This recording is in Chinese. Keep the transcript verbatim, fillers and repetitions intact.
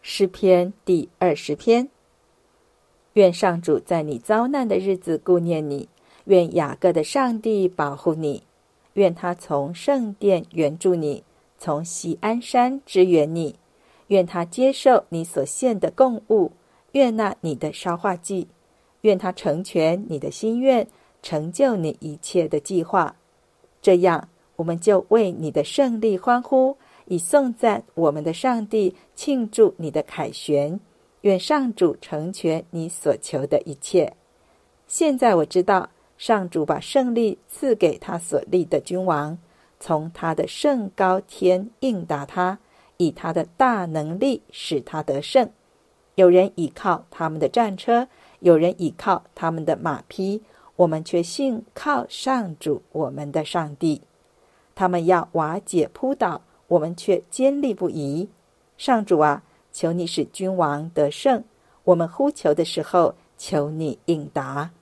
诗篇第二十篇。愿上主在你遭难的日子顾念你，愿雅各的上帝保护你，愿他从圣殿援助你，从锡安山支援你，愿他接受你所献的供物，悦纳你的烧化祭，愿他成全你的心愿，成就你一切的计划。这样，我们就为你的胜利欢呼，以颂赞我们的上帝，庆祝你的凯旋。愿上主成全你所求的一切。现在我知道，上主把胜利赐给他所立的君王，从他的圣高天应答他，以他的大能力使他得胜。有人倚靠他们的战车，有人倚靠他们的马匹，我们却信靠上主我们的上帝。他们要瓦解扑倒，我们却坚立不移。上主啊，求你使君王得胜，我们呼求的时候，求你应答。